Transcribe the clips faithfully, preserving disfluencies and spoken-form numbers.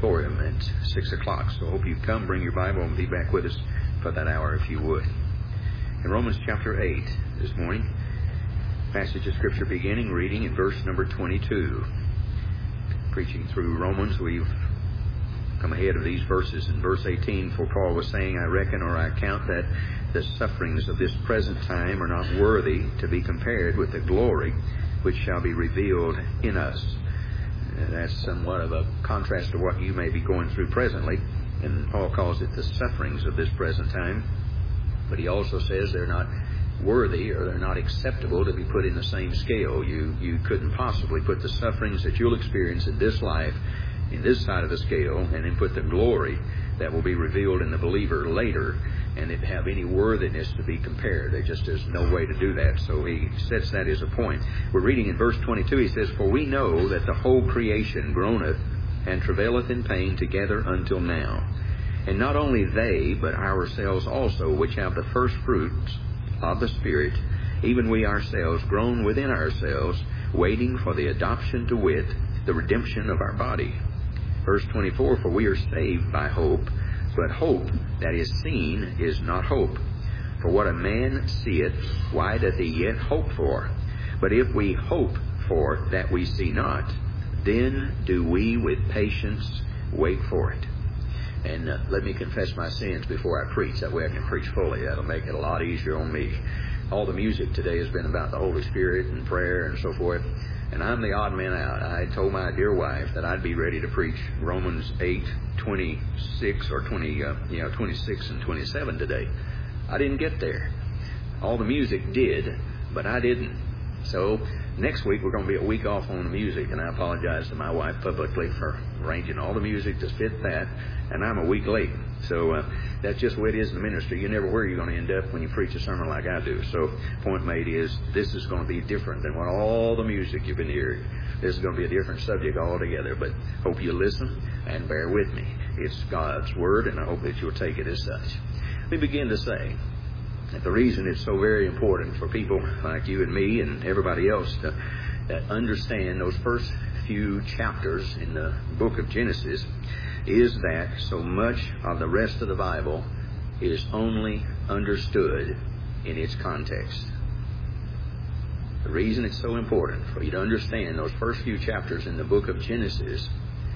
auditorium at six o'clock. So I hope you come, bring your Bible, and be back with us for that hour if you would. In Romans chapter eight this morning, passage of Scripture beginning, reading in verse number twenty-two. Preaching through Romans, we've come ahead of these verses in verse eighteen, for Paul was saying, I reckon or I count that the sufferings of this present time are not worthy to be compared with the glory which shall be revealed in us. Uh, that's somewhat of a contrast to what you may be going through presently, and Paul calls it the sufferings of this present time. But he also says they're not worthy or they're not acceptable to be put in the same scale. You, you couldn't possibly put the sufferings that you'll experience in this life in this side of the scale and then put the glory that will be revealed in the believer later and it have any worthiness to be compared. There just is no way to do that. So he sets that as a point. We're reading in verse twenty-two, he says, For we know that the whole creation groaneth and travaileth in pain together until now. And not only they, but ourselves also, which have the first fruits of the Spirit, even we ourselves groan within ourselves, waiting for the adoption to wit, the redemption of our body. Verse twenty-four, For we are saved by hope, but hope that is seen is not hope. For what a man seeth, why doth he yet hope for? But if we hope for that we see not, then do we with patience wait for it. And uh, let me confess my sins before I preach. That way I can preach fully. That'll make it a lot easier on me. All the music today has been about the Holy Spirit and prayer and so forth. And I'm the odd man out. I told my dear wife that I'd be ready to preach Romans eight, twenty-six or twenty, uh, you know, twenty-six and twenty-seven today. I didn't get there. All the music did, but I didn't. So next week we're going to be a week off on the music, and I apologize to my wife publicly for arranging all the music to fit that, and I'm a week late. So uh, that's just the way it is in the ministry. You never where you're going to end up when you preach a sermon like I do. So point made is this is going to be different than what all the music you've been hearing. This is going to be a different subject altogether, but hope you listen and bear with me. It's God's Word, and I hope that you'll take it as such. Let me begin to say that the reason it's so very important for people like you and me and everybody else to uh, understand those first few chapters in the book of Genesis is that so much of the rest of the Bible is only understood in its context. The reason it's so important for you to understand those first few chapters in the book of Genesis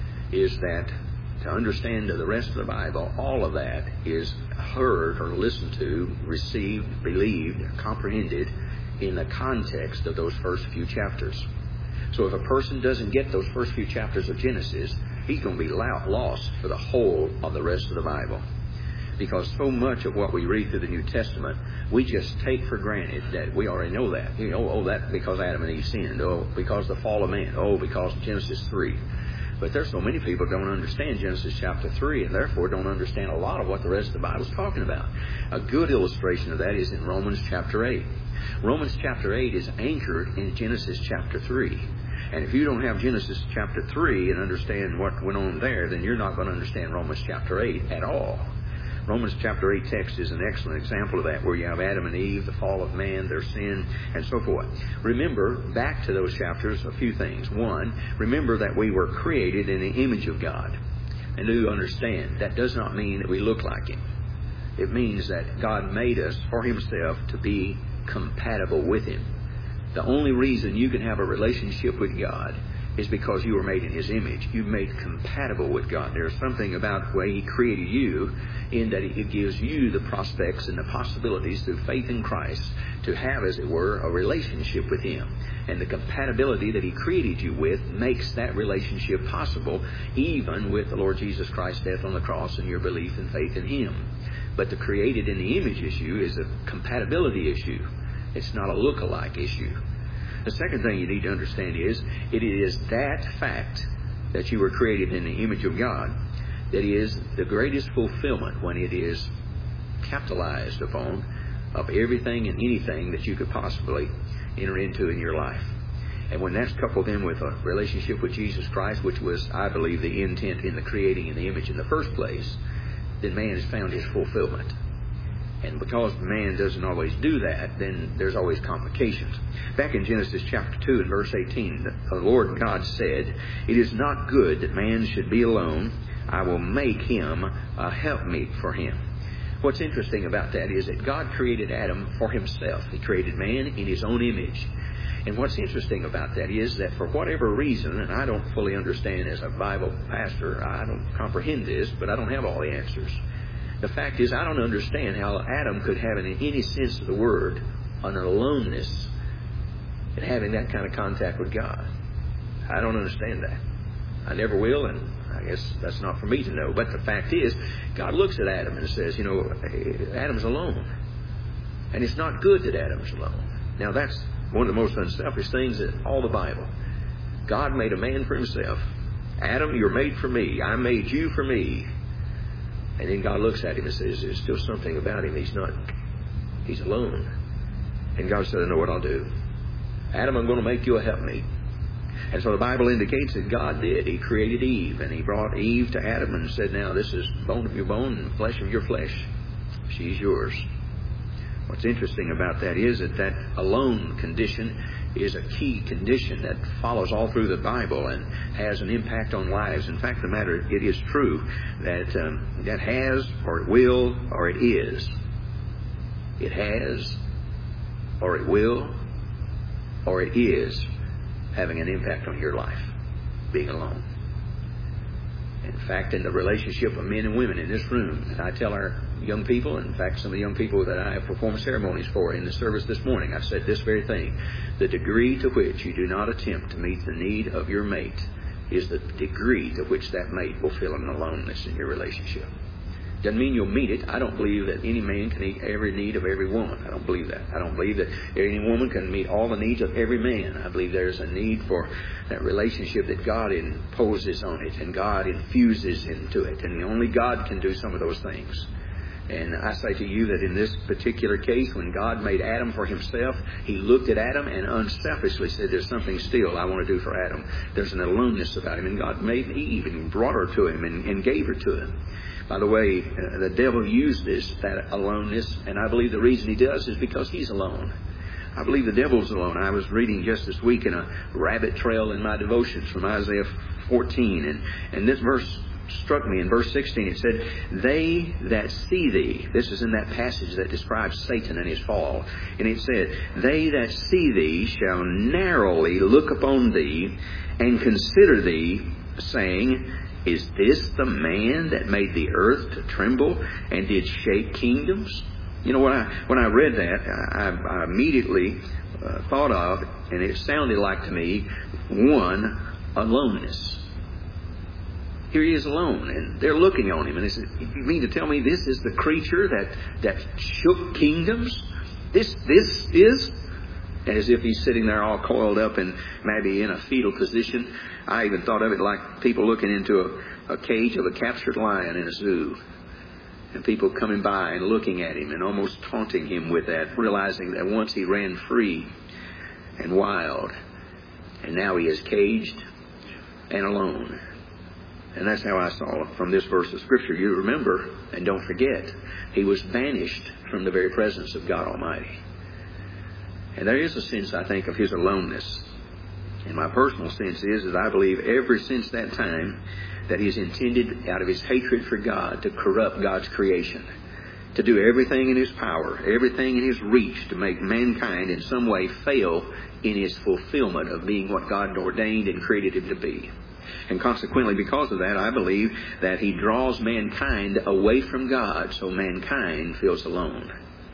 is that to understand the rest of the Bible, all of that is heard or listened to, received, believed, comprehended in the context of those first few chapters. So if a person doesn't get those first few chapters of Genesis, he's going to be lost for the whole of the rest of the Bible. Because so much of what we read through the New Testament, we just take for granted that we already know that. You know, oh, that because Adam and Eve sinned. Oh, because the fall of man. Oh, because Genesis three. But there's so many people who don't understand Genesis chapter three and therefore don't understand a lot of what the rest of the Bible is talking about. A good illustration of that is in Romans chapter eight. Romans chapter eight is anchored in Genesis chapter three. And if you don't have Genesis chapter three and understand what went on there, then you're not going to understand Romans chapter eight at all. Romans chapter eight text is an excellent example of that, where you have Adam and Eve, the fall of man, their sin, and so forth. Remember, back to those chapters, a few things. One, remember that we were created in the image of God. And do you understand, that does not mean that we look like Him. It means that God made us for Himself to be compatible with Him. The only reason you can have a relationship with God is because you were made in His image. You're made compatible with God. There's something about the way He created you in that it gives you the prospects and the possibilities through faith in Christ to have, as it were, a relationship with Him. And the compatibility that He created you with makes that relationship possible, even with the Lord Jesus Christ's death on the cross and your belief and faith in Him. But the created in the image issue is a compatibility issue. It's not a look-alike issue. The second thing you need to understand is it is that fact that you were created in the image of God that is the greatest fulfillment when it is capitalized upon of everything and anything that you could possibly enter into in your life. And when that's coupled in with a relationship with Jesus Christ, which was, I believe, the intent in the creating in the image in the first place, then man has found his fulfillment. And because man doesn't always do that, then there's always complications. Back in Genesis chapter two and verse eighteen, the Lord God said, "It is not good that man should be alone. I will make him a helpmeet for him. What's interesting about that is that God created Adam for himself. He created man in his own image. And what's interesting about that is that for whatever reason, and I don't fully understand as a Bible pastor, I don't comprehend this, but I don't have all the answers. The fact is, I don't understand how Adam could have, in any sense of the word, an aloneness and having that kind of contact with God. I don't understand that. I never will, and I guess that's not for me to know. But the fact is, God looks at Adam and says, you know, Adam's alone. And it's not good that Adam's alone. Now, that's one of the most unselfish things in all the Bible. God made a man for himself. Adam, you're made for me. I made you for me. And then God looks at him and says, there's still something about him. He's not, he's alone. And God said, I know what I'll do. Adam, I'm going to make you a helpmeet. And so the Bible indicates that God did. He created Eve, and He brought Eve to Adam and said, now this is bone of your bone and flesh of your flesh. She's yours. What's interesting about that is that that alone condition is a key condition that follows all through the Bible and has an impact on lives. In fact, the matter, it is true that um, that has, or it will, or it is. It has, or it will, or it is having an impact on your life, being alone. In fact, in the relationship of men and women in this room, and I tell our young people, in fact, some of the young people that I have performed ceremonies for in the service this morning, I've said this very thing. The degree to which you do not attempt to meet the need of your mate is the degree to which that mate will feel an aloneness in your relationship. Doesn't mean you'll meet it. I don't believe that any man can meet every need of every woman. I don't believe that. I don't believe that any woman can meet all the needs of every man. I believe there's a need for that relationship that God imposes on it and God infuses into it. And only God can do some of those things. And I say to you that in this particular case, when God made Adam for himself, He looked at Adam and unselfishly said, there's something still I want to do for Adam. There's an aloneness about him. And God made Eve and brought her to him and, and gave her to him. By the way, uh, the devil used this, that aloneness, and I believe the reason he does is because he's alone. I believe the devil's alone. I was reading just this week in a rabbit trail in my devotions from Isaiah fourteen, and, and this verse struck me. In verse sixteen, it said, they that see thee, this is in that passage that describes Satan and his fall, and it said, they that see thee shall narrowly look upon thee and consider thee, saying, is this the man that made the earth to tremble and did shake kingdoms? You know, when I when I read that, I, I immediately uh, thought of, and it sounded like to me, one, aloneness. Here he is alone, and they're looking on him, and they said, you mean to tell me this is the creature that, that shook kingdoms? This this is? As if he's sitting there all coiled up and maybe in a fetal position. I even thought of it like people looking into a, a cage of a captured lion in a zoo. And people coming by and looking at him and almost taunting him with that, realizing that once he ran free and wild, and now he is caged and alone. And that's how I saw it from this verse of Scripture. You remember, and don't forget, he was banished from the very presence of God Almighty. And there is a sense, I think, of his aloneness. And my personal sense is that I believe ever since that time that he's intended, out of his hatred for God, to corrupt God's creation, to do everything in his power, everything in his reach to make mankind in some way fail in his fulfillment of being what God ordained and created him to be. And consequently, because of that, I believe that he draws mankind away from God, so mankind feels alone.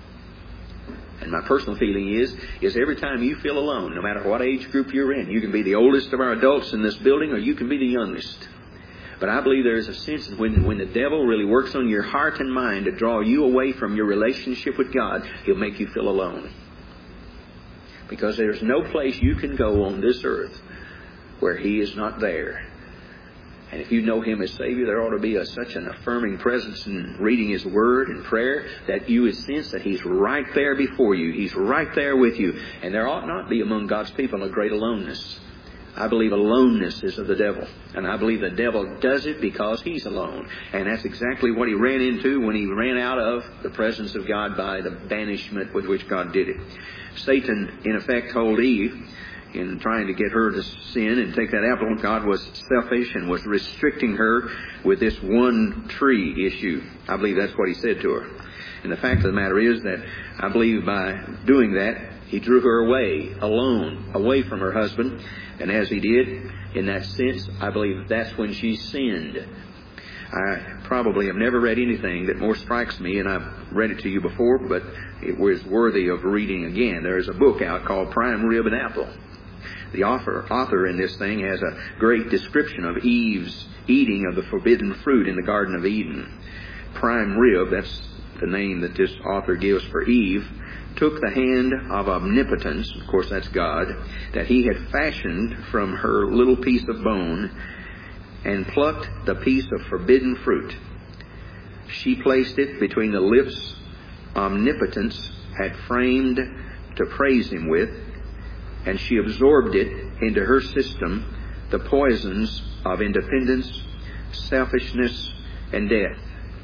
And my personal feeling is, is every time you feel alone, no matter what age group you're in, you can be the oldest of our adults in this building or you can be the youngest. But I believe there is a sense that when, when the devil really works on your heart and mind to draw you away from your relationship with God, he'll make you feel alone. Because there's no place you can go on this earth where he is not there. And if you know him as Savior, there ought to be a, such an affirming presence in reading his word and prayer that you would sense that he's right there before you. He's right there with you. And there ought not be among God's people a great aloneness. I believe aloneness is of the devil. And I believe the devil does it because he's alone. And that's exactly what he ran into when he ran out of the presence of God by the banishment with which God did it. Satan, in effect, told Eve, in trying to get her to sin and take that apple. God was selfish and was restricting her with this one tree issue. I believe that's what He said to her. And the fact of the matter is that I believe by doing that, He drew her away, alone, away from her husband. And as He did, in that sense, I believe that's when she sinned. I probably have never read anything that more strikes me, and I've read it to you before, but it was worthy of reading again. There's a book out called Prime Rib and Apple. The author, author in this thing has a great description of Eve's eating of the forbidden fruit in the Garden of Eden. Prime Rib, that's the name that this author gives for Eve, took the hand of omnipotence, of course that's God, that He had fashioned from her little piece of bone, and plucked the piece of forbidden fruit. She placed it between the lips omnipotence had framed to praise Him with, and she absorbed it into her system, the poisons of independence, selfishness, and death.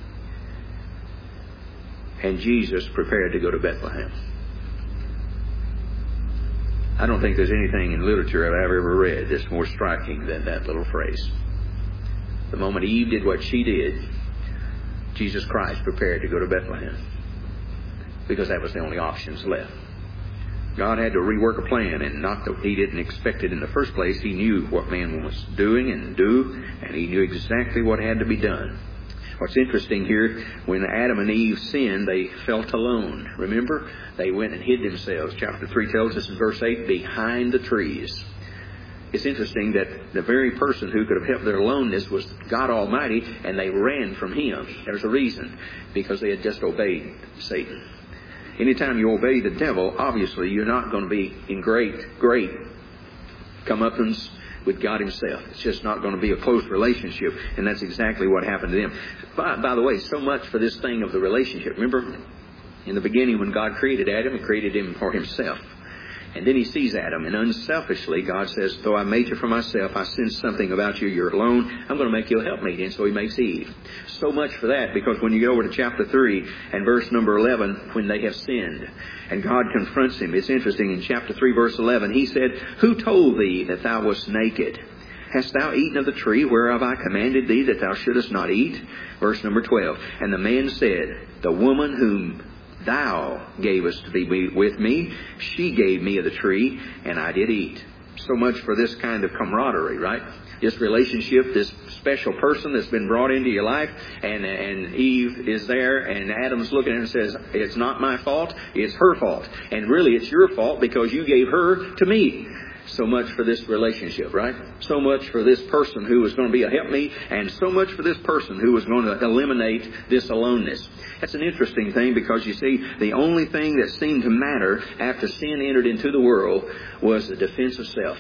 And Jesus prepared to go to Bethlehem. I don't think there's anything in literature I've ever read that's more striking than that little phrase. The moment Eve did what she did, Jesus Christ prepared to go to Bethlehem, because that was the only options left. God had to rework a plan, and not that He didn't expect it in the first place. He knew what man was doing and do, and He knew exactly what had to be done. What's interesting here, when Adam and Eve sinned, they felt alone. Remember? They went and hid themselves. Chapter three tells us in verse eight, behind the trees. It's interesting that the very person who could have helped their aloneness was God Almighty, and they ran from Him. There's a reason. Because they had just obeyed Satan. Anytime you obey the devil, obviously you're not going to be in great, great comeuppance with God Himself. It's just not going to be a close relationship, and that's exactly what happened to them. By, by the way, so much for this thing of the relationship. Remember, in the beginning when God created Adam, He created him for Himself. And then He sees Adam, and unselfishly God says, though I made you for myself, I sense something about you, you're alone, I'm going to make you a helpmate. And so He makes Eve. So much for that, because when you get over to chapter three and verse number eleven, when they have sinned, and God confronts him, it's interesting, in chapter three verse eleven, He said, who told thee that thou wast naked? Hast thou eaten of the tree whereof I commanded thee that thou shouldest not eat? Verse number twelve, and the man said, the woman whom thou gavest to be with me, she gave me of the tree, and I did eat. So much for this kind of camaraderie, right? This relationship, this special person that's been brought into your life, and and Eve is there, and Adam's looking at her and says, it's not my fault, it's her fault. And really it's your fault because you gave her to me. So much for this relationship, right? So much for this person who was going to be a helpmeet, and so much for this person who was going to eliminate this aloneness. That's an interesting thing, because you see, the only thing that seemed to matter after sin entered into the world was the defense of self.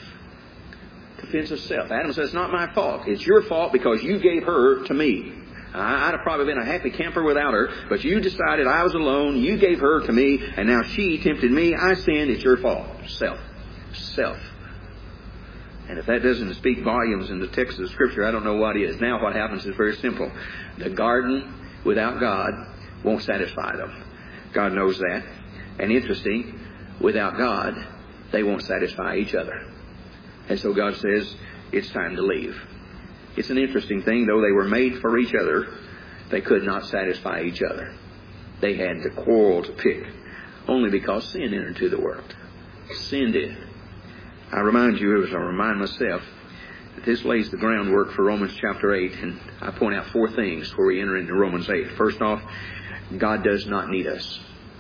Defense of self. Adam says, it's not my fault. It's your fault because you gave her to me. I'd have probably been a happy camper without her, but you decided I was alone, you gave her to me, and now she tempted me, I sinned, it's your fault. Self. Self. And if that doesn't speak volumes in the text of the Scripture, I don't know what is. Now what happens is very simple. The garden without God won't satisfy them. God knows that. And interesting, without God, they won't satisfy each other. And so God says, it's time to leave. It's an interesting thing, though they were made for each other, they could not satisfy each other. They had to quarrel to pick, only because sin entered into the world. Sin did. I remind you, as I remind myself, that this lays the groundwork for Romans chapter eight, and I point out four things before we enter into Romans eight. First off, God does not need us.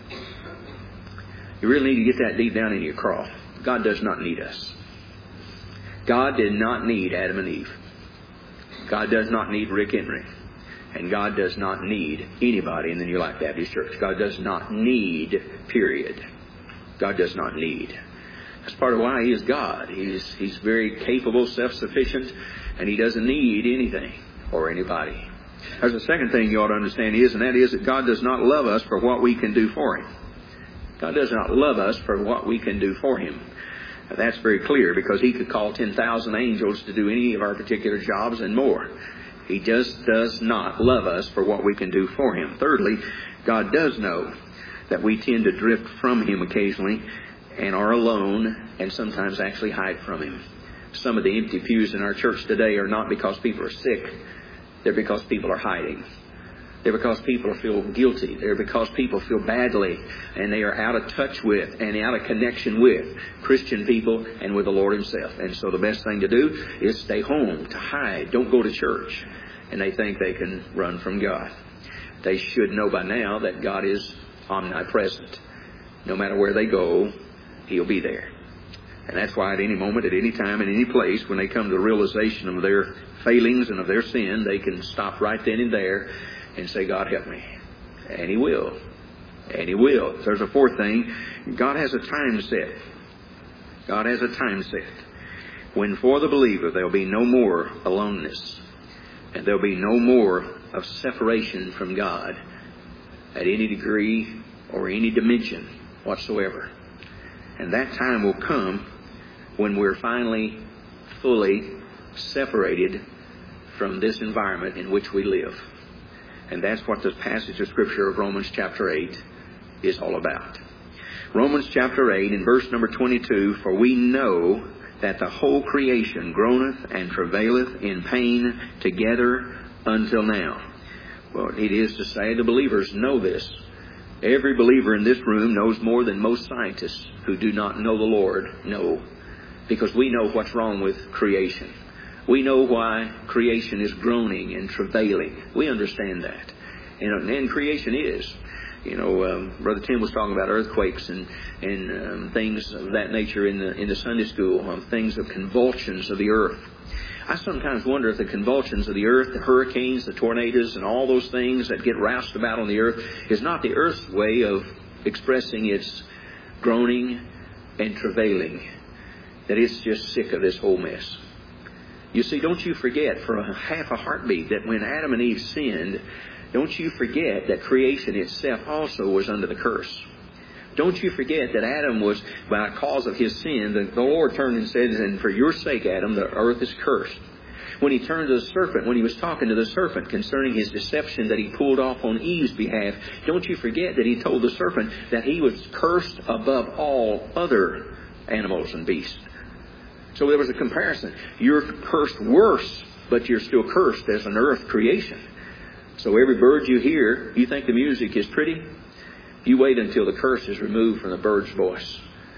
You really need to get that deep down in your craw. God does not need us. God did not need Adam and Eve. God does not need Rick Henry. And God does not need anybody in the New Life Baptist Church. God does not need, period. God does not need. That's part of why He is God. He's, he's very capable, self-sufficient, and He doesn't need anything or anybody. There's a second thing you ought to understand is, and that is that God does not love us for what we can do for Him. God does not love us for what we can do for Him. Now, that's very clear, because He could call ten thousand angels to do any of our particular jobs and more. He just does not love us for what we can do for Him. Thirdly, God does know that we tend to drift from Him occasionally, and are alone and sometimes actually hide from Him. Some of the empty pews in our church today are not because people are sick. They're because people are hiding. They're because people feel guilty. They're because people feel badly, and they are out of touch with and out of connection with Christian people and with the Lord Himself. And so the best thing to do is stay home, to hide. Don't go to church. And they think they can run from God. They should know by now that God is omnipresent. No matter where they go, He'll be there. And that's why at any moment, at any time, in any place, when they come to the realization of their failings and of their sin, they can stop right then and there and say, God, help me. And He will. And He will. There's a fourth thing. God has a time set. God has a time set when for the believer there'll be no more aloneness. And there'll be no more of separation from God at any degree or any dimension whatsoever. And that time will come when we're finally fully separated from this environment in which we live. And that's what the passage of Scripture of Romans chapter eight is all about. Romans chapter eight in verse number twenty-two, for we know that the whole creation groaneth and travaileth in pain together until now. Well, it is to say the believers know this. Every believer in this room knows more than most scientists who do not know the Lord know. Because we know what's wrong with creation. We know why creation is groaning and travailing. We understand that. And, and creation is. You know, um, Brother Tim was talking about earthquakes and, and um, things of that nature in the in the Sunday school, um, things of convulsions of the earth. I sometimes wonder if the convulsions of the earth, the hurricanes, the tornadoes, and all those things that get roused about on the earth is not the earth's way of expressing its groaning and travailing. That it's just sick of this whole mess. You see, don't you forget for a half a heartbeat that when Adam and Eve sinned, don't you forget that creation itself also was under the curse. Don't you forget that Adam was, by cause of his sin, the, the Lord turned and said, and for your sake, Adam, the earth is cursed. When He turned to the serpent, when He was talking to the serpent concerning his deception that he pulled off on Eve's behalf, don't you forget that He told the serpent that he was cursed above all other animals and beasts. So there was a comparison. You're cursed worse, but you're still cursed as an earth creation. So every bird you hear, you think the music is pretty? You wait until the curse is removed from the bird's voice.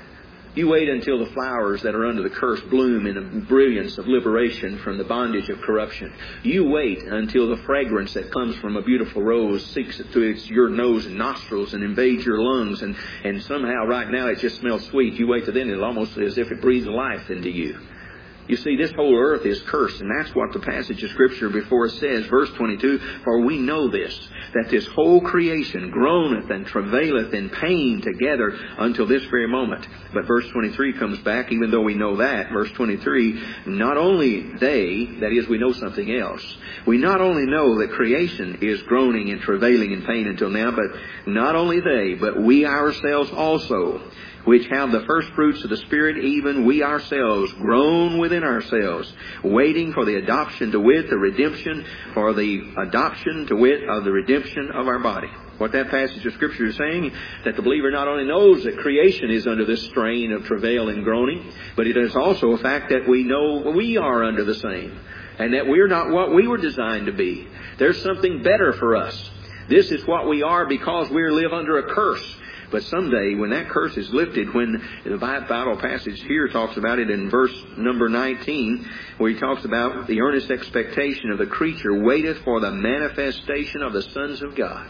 You wait until the flowers that are under the curse bloom in the brilliance of liberation from the bondage of corruption. You wait until the fragrance that comes from a beautiful rose seeks it to its, your nose and nostrils and invades your lungs. And, and somehow right now it just smells sweet. You wait till then, it'll almost as if it breathes life into you. You see, this whole earth is cursed, and that's what the passage of Scripture before us says, verse twenty-two, for we know this, that this whole creation groaneth and travaileth in pain together until this very moment. But verse twenty-three comes back, even though we know that, verse twenty-three, not only they, that is, we know something else. We not only know that creation is groaning and travailing in pain until now, but not only they, but we ourselves also, which have the first fruits of the Spirit, even we ourselves groan within ourselves, waiting for the adoption to wit, the redemption, for the adoption to wit of the redemption of our body. What that passage of Scripture is saying, that the believer not only knows that creation is under this strain of travail and groaning, but it is also a fact that we know we are under the same, and that we're not what we were designed to be. There's something better for us. This is what we are because we live under a curse. But someday, when that curse is lifted, when the Bible passage here talks about it in verse number nineteen, where he talks about the earnest expectation of the creature waiteth for the manifestation of the sons of God.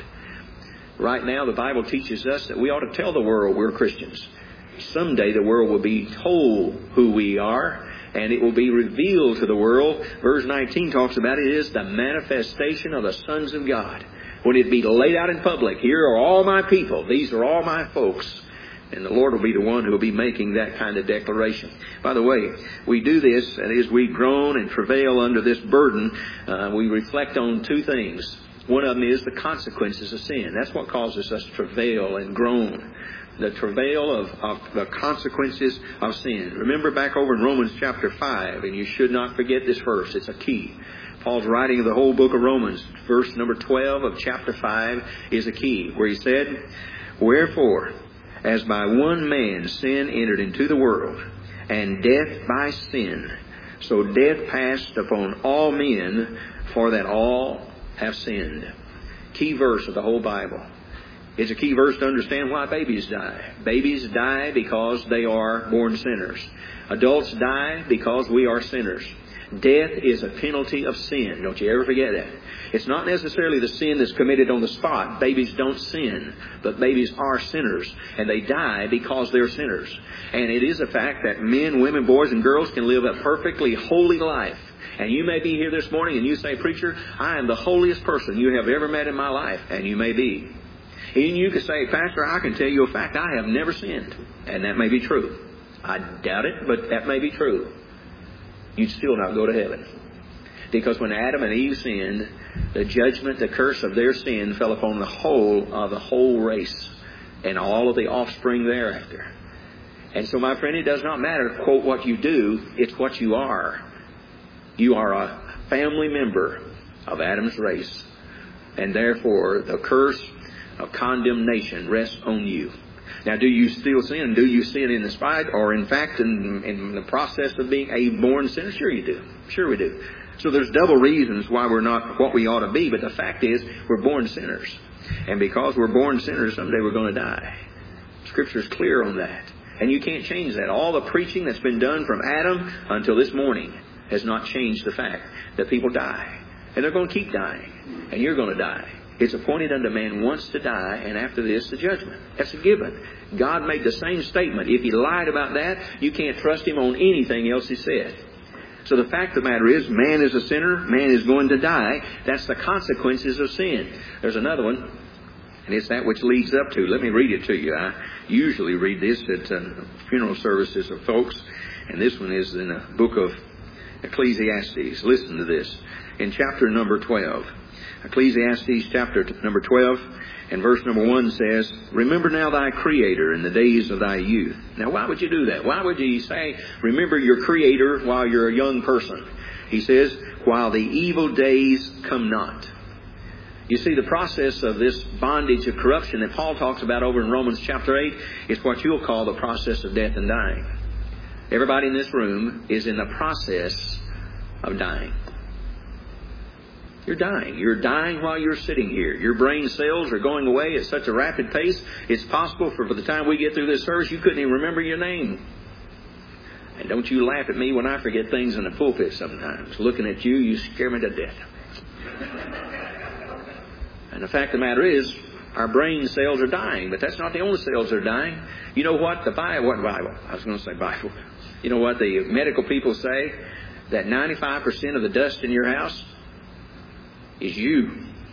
Right now, the Bible teaches us that we ought to tell the world we're Christians. Someday the world will be told who we are, and it will be revealed to the world. Verse nineteen talks about it is the manifestation of the sons of God. When it be laid out in public, here are all my people, these are all my folks. And the Lord will be the one who will be making that kind of declaration. By the way, we do this, and as we groan and travail under this burden, uh, we reflect on two things. One of them is the consequences of sin. That's what causes us to travail and groan. The travail of, of the consequences of sin. Remember back over in Romans chapter five, and you should not forget this verse. It's a key. Paul's writing of the whole book of Romans, verse number twelve of chapter five is a key, where he said, wherefore, as by one man sin entered into the world, and death by sin, so death passed upon all men, for that all have sinned. Key verse of the whole Bible. It's a key verse to understand why babies die. Babies die because they are born sinners. Adults die because we are sinners. Death is a penalty of sin. Don't you ever forget that. It's not necessarily the sin that's committed on the spot. Babies don't sin, but babies are sinners, and they die because they're sinners. And it is a fact that men, women, boys, and girls can live a perfectly holy life. And you may be here this morning and you say, "Preacher, I am the holiest person you have ever met in my life." And you may be. And you could say, "Pastor, I can tell you a fact. I have never sinned." And that may be true. I doubt it, but that may be true. You'd still not go to heaven. Because when Adam and Eve sinned, the judgment, the curse of their sin fell upon the whole of the whole race and all of the offspring thereafter. And so, my friend, it does not matter, quote, what you do, it's what you are. You are a family member of Adam's race. And therefore, the curse of condemnation rests on you. Now, do you still sin? Do you sin in the spite, or in fact in, in the process of being a born sinner? Sure you do. Sure we do. So there's double reasons why we're not what we ought to be. But the fact is, we're born sinners. And because we're born sinners, someday we're going to die. Scripture's clear on that. And you can't change that. All the preaching that's been done from Adam until this morning has not changed the fact that people die. And they're going to keep dying. And you're going to die. It's appointed unto man once to die, and after this, the judgment. That's a given. God made the same statement. If he lied about that, you can't trust him on anything else he said. So the fact of the matter is, man is a sinner, man is going to die. That's the consequences of sin. There's another one, and it's that which leads up to. Let me read it to you. I usually read this at uh, funeral services of folks, and this one is in the book of Ecclesiastes. Listen to this. In chapter number twelve. Ecclesiastes chapter number twelve and verse number one says, "Remember now thy Creator in the days of thy youth." Now, why would you do that? Why would you say, remember your Creator while you're a young person? He says, "While the evil days come not." You see, the process of this bondage of corruption that Paul talks about over in Romans chapter eight is what you'll call the process of death and dying. Everybody in this room is in the process of dying. You're dying. You're dying while you're sitting here. Your brain cells are going away at such a rapid pace, it's possible for, for the time we get through this service, you couldn't even remember your name. And don't you laugh at me when I forget things in the pulpit sometimes. Looking at you, you scare me to death. And the fact of the matter is, our brain cells are dying, but that's not the only cells that are dying. You know what? The Bible, what Bible? I was going to say Bible. You know what the medical people say? That ninety-five percent of the dust in your house is you.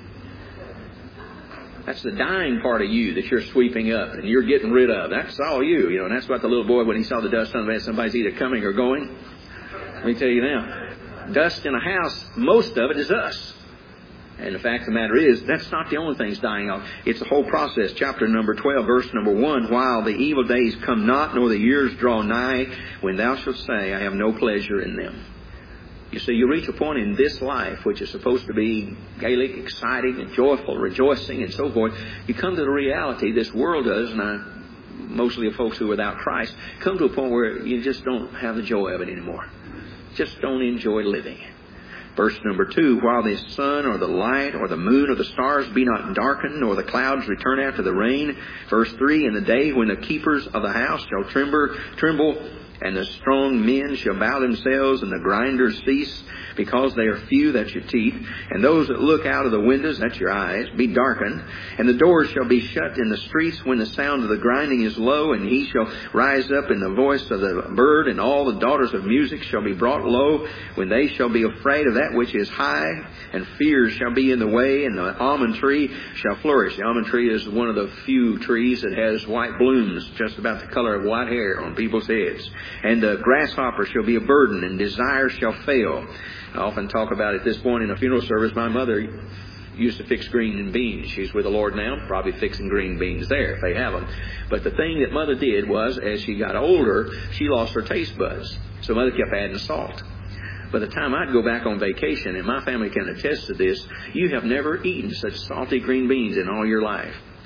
That's the dying part of you that you're sweeping up and you're getting rid of. That's all you. You know, and that's what the little boy, when he saw the dust on the bed, somebody's either coming or going. Let me tell you now, dust in a house, most of it is us. And the fact of the matter is, that's not the only thing's dying off. It's a whole process. Chapter number twelve, verse number one, "While the evil days come not, nor the years draw nigh, when thou shalt say, I have no pleasure in them." You see, you reach a point in this life, which is supposed to be gaelic, exciting, and joyful, rejoicing, and so forth. You come to the reality, this world does, and I, mostly of folks who are without Christ, come to a point where you just don't have the joy of it anymore. Just don't enjoy living. Verse number two, "While the sun or the light or the moon or the stars be not darkened, nor the clouds return after the rain." Verse three, "In the day when the keepers of the house shall tremble, tremble, and the strong men shall bow themselves, and the grinders cease, because they are few, that's your teeth. And those that look out of the windows, that's your eyes, be darkened. And the doors shall be shut in the streets when the sound of the grinding is low. And he shall rise up in the voice of the bird, and all the daughters of music shall be brought low, when they shall be afraid of that which is high. And fears shall be in the way, and the almond tree shall flourish." The almond tree is one of the few trees that has white blooms, just about the color of white hair on people's heads. "And the grasshopper shall be a burden, and desire shall fail." I often talk about at this point in a funeral service, my mother used to fix green beans. She's with the Lord now, probably fixing green beans there if they have them. But the thing that Mother did was, as she got older, she lost her taste buds. So Mother kept adding salt. By the time I'd go back on vacation, and my family can attest to this, you have never eaten such salty green beans in all your life.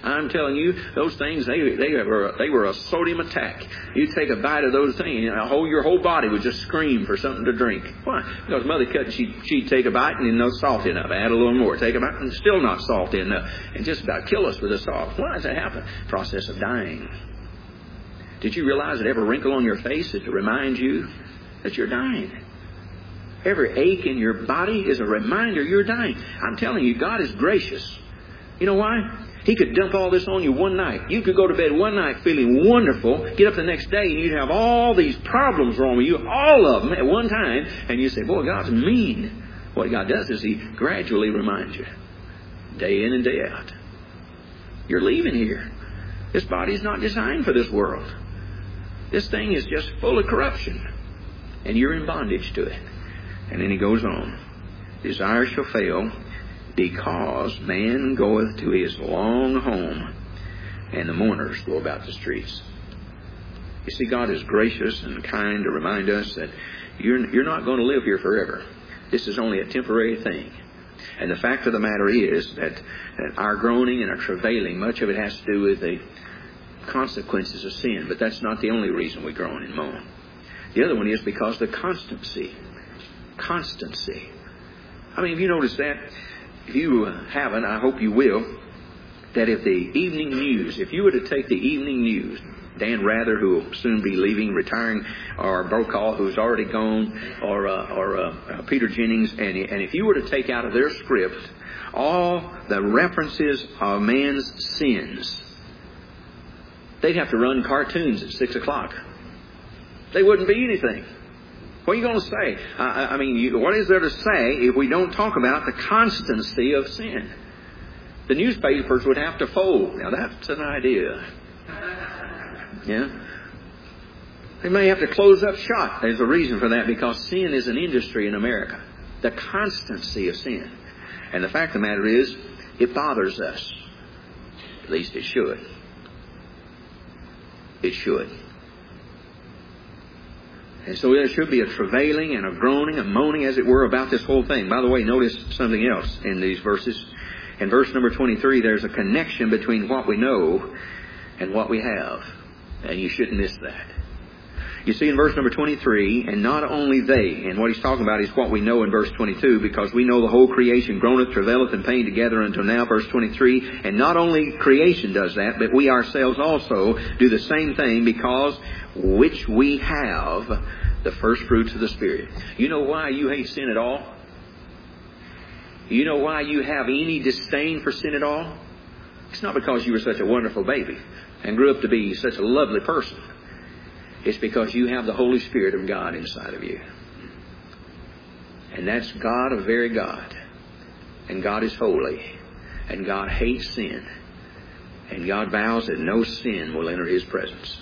I'm telling you, those things, they they were, they were a sodium attack. You take a bite of those things, you know, whole, your whole body would just scream for something to drink. Why? Because Mother cut, she'd, she'd take a bite and no salty enough. Add a little more. Take a bite and still not salty enough. And just about kill us with the salt. Why does that happen? Process of dying. Did you realize that every wrinkle on your face is to remind you that you're dying? Every ache in your body is a reminder you're dying. I'm telling you, God is gracious. You know why? He could dump all this on you one night. You could go to bed one night feeling wonderful, get up the next day and you'd have all these problems wrong with you, all of them at one time, and you say, boy, God's mean. What God does is He gradually reminds you, day in and day out. You're leaving here. This body's not designed for this world. This thing is just full of corruption, and you're in bondage to it. And then He goes on. Desire shall fail, because man goeth to his long home, and the mourners go about the streets. You see, God is gracious and kind to remind us that you're, you're not going to live here forever. This is only a temporary thing. And the fact of the matter is that, that our groaning and our travailing, much of it has to do with the consequences of sin. But that's not the only reason we groan and moan. The other one is because the constancy. Constancy. I mean, have you noticed that? If you haven't, I hope you will, that if the evening news, if you were to take the evening news, Dan Rather, who will soon be leaving, retiring, or Brokaw, who's already gone, or uh, or uh, Peter Jennings, and, and if you were to take out of their script all the references of man's sins, they'd have to run cartoons at six o'clock. They wouldn't be anything. What are you going to say? I, I mean, you, what is there to say if we don't talk about the constancy of sin? The newspapers would have to fold. Now, that's an idea. Yeah? They may have to close up shop. There's a reason for that, because sin is an industry in America. The constancy of sin. And the fact of the matter is, it bothers us. At least it should. It should. And so there should be a travailing and a groaning, a moaning, as it were, about this whole thing. By the way, notice something else in these verses. In verse number twenty-three, there's a connection between what we know and what we have. And you shouldn't miss that. You see in verse number twenty-three, and not only they, and what he's talking about is what we know in verse twenty-two, because we know the whole creation groaneth, travaileth, and paineth together until now, verse twenty-three. And not only creation does that, but we ourselves also do the same thing, because which we have the first fruits of the Spirit. You know why you hate sin at all? You know why you have any disdain for sin at all? It's not because you were such a wonderful baby and grew up to be such a lovely person. It's because you have the Holy Spirit of God inside of you. And that's God, a very God. And God is holy. And God hates sin. And God vows that no sin will enter His presence.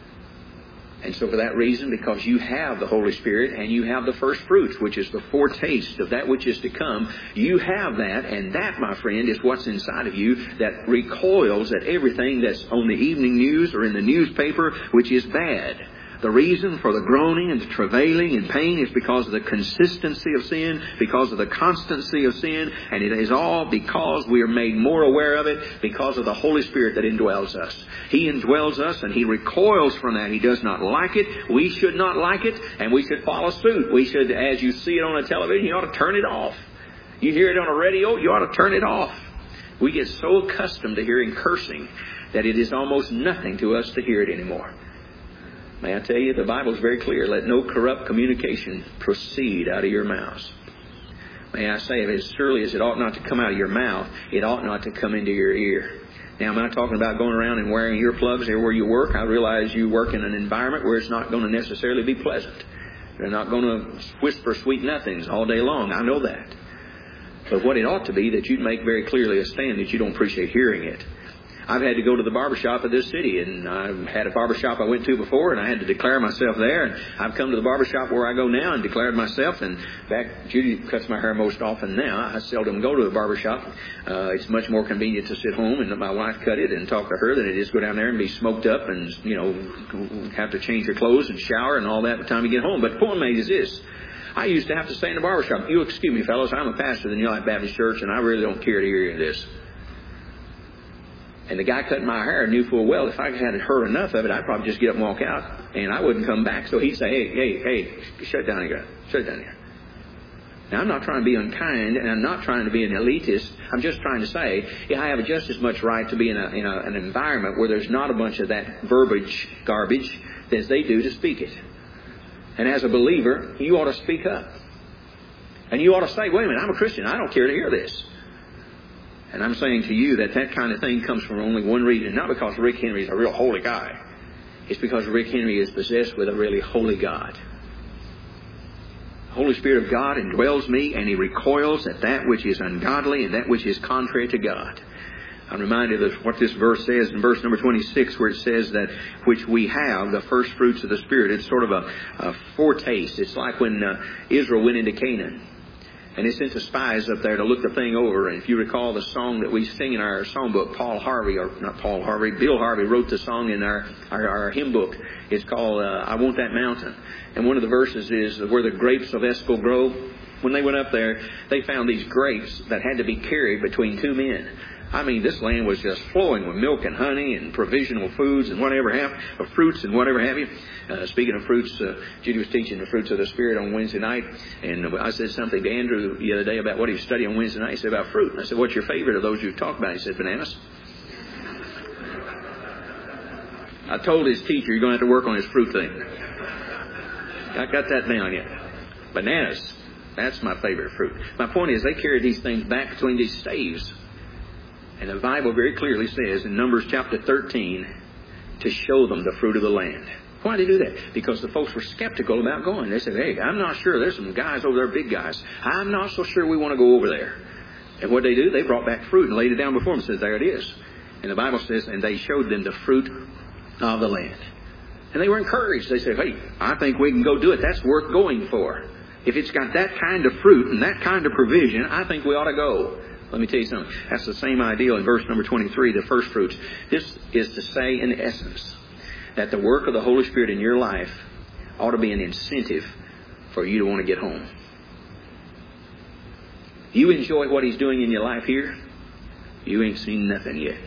And so for that reason, because you have the Holy Spirit and you have the first fruits, which is the foretaste of that which is to come, you have that, and that, my friend, is what's inside of you that recoils at everything that's on the evening news or in the newspaper, which is bad. The reason for the groaning and the travailing and pain is because of the consistency of sin, because of the constancy of sin, and it is all because we are made more aware of it because of the Holy Spirit that indwells us. He indwells us and He recoils from that. He does not like it. We should not like it, and we should follow suit. We should, as you see it on a television, you ought to turn it off. You hear it on a radio, you ought to turn it off. We get so accustomed to hearing cursing that it is almost nothing to us to hear it anymore. May I tell you, the Bible is very clear. Let no corrupt communication proceed out of your mouths. May I say, as surely as it ought not to come out of your mouth, it ought not to come into your ear. Now, am I talking about going around and wearing earplugs everywhere you work? I realize you work in an environment where it's not going to necessarily be pleasant. They're not going to whisper sweet nothings all day long. I know that. But what it ought to be that you'd make very clearly a stand that you don't appreciate hearing it. I've had to go to the barbershop of this city, and I've had a barbershop I went to before, and I had to declare myself there. And I've come to the barbershop where I go now and declared myself. And in fact, Judy cuts my hair most often now. I seldom go to the barbershop. Uh, it's much more convenient to sit home and let my wife cut it and talk to her than it is to go down there and be smoked up and, you know, have to change your clothes and shower and all that by the time you get home. But the point made is this. I used to have to stay in the barbershop. You excuse me, fellows, I'm a pastor in the United Baptist Church, and I really don't care to hear any of this. And the guy cutting my hair knew full well if I had heard enough of it, I'd probably just get up and walk out, and I wouldn't come back. So he'd say, hey, hey, hey, shut down here. Shut down here. Now, I'm not trying to be unkind, and I'm not trying to be an elitist. I'm just trying to say, yeah, I have just as much right to be in, a, in a, an environment where there's not a bunch of that verbiage garbage as they do to speak it. And as a believer, you ought to speak up. And you ought to say, wait a minute, I'm a Christian. I don't care to hear this. And I'm saying to you that that kind of thing comes from only one reason. Not because Rick Henry is a real holy guy. It's because Rick Henry is possessed with a really holy God. The Holy Spirit of God indwells me, and He recoils at that which is ungodly and that which is contrary to God. I'm reminded of what this verse says in verse number twenty-six, where it says that which we have, the first fruits of the Spirit. It's sort of a, a foretaste. It's like when uh, Israel went into Canaan. And they sent the spies up there to look the thing over. And if you recall the song that we sing in our songbook, Paul Harvey, or not Paul Harvey, Bill Harvey wrote the song in our, our, our hymn book. It's called uh, I Want That Mountain. And one of the verses is where the grapes of Eshcol grow. When they went up there, they found these grapes that had to be carried between two men. I mean, this land was just flowing with milk and honey and provisional foods and whatever have, of fruits and whatever have you. Uh, speaking of fruits, uh, Judy was teaching the fruits of the Spirit on Wednesday night, and I said something to Andrew the other day about what he studied on Wednesday night. He said about fruit. And I said, what's your favorite of those you've talked about? He said, bananas. I told his teacher, you're going to have to work on his fruit thing. I got that down yet. Bananas. That's my favorite fruit. My point is, they carried these things back between these staves. And the Bible very clearly says in Numbers chapter thirteen to show them the fruit of the land. Why did they do that? Because the folks were skeptical about going. They said, hey, I'm not sure. There's some guys over there, big guys. I'm not so sure we want to go over there. And what they do, they brought back fruit and laid it down before them and said, there it is. And the Bible says, and they showed them the fruit of the land. And they were encouraged. They said, hey, I think we can go do it. That's worth going for. If it's got that kind of fruit and that kind of provision, I think we ought to go. Let me tell you something. That's the same idea in verse number twenty-three, the first fruits. This is to say, in essence, that the work of the Holy Spirit in your life ought to be an incentive for you to want to get home. You enjoy what He's doing in your life here, you ain't seen nothing yet.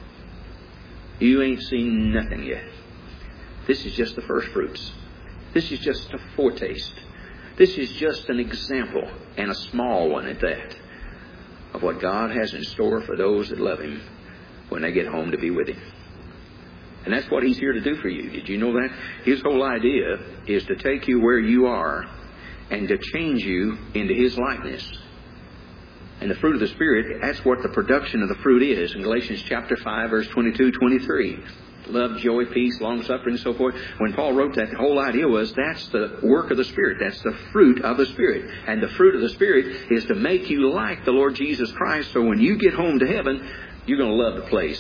You ain't seen nothing yet. This is just the first fruits. This is just a foretaste. This is just an example, and a small one at that, of what God has in store for those that love Him when they get home to be with Him. And that's what He's here to do for you. Did you know that? His whole idea is to take you where you are and to change you into His likeness. And the fruit of the Spirit, that's what the production of the fruit is. In Galatians chapter five, verse twenty-two, twenty-three. Love, joy, peace, long-suffering, and so forth. When Paul wrote that, the whole idea was that's the work of the Spirit. That's the fruit of the Spirit. And the fruit of the Spirit is to make you like the Lord Jesus Christ. So when you get home to heaven, you're going to love the place.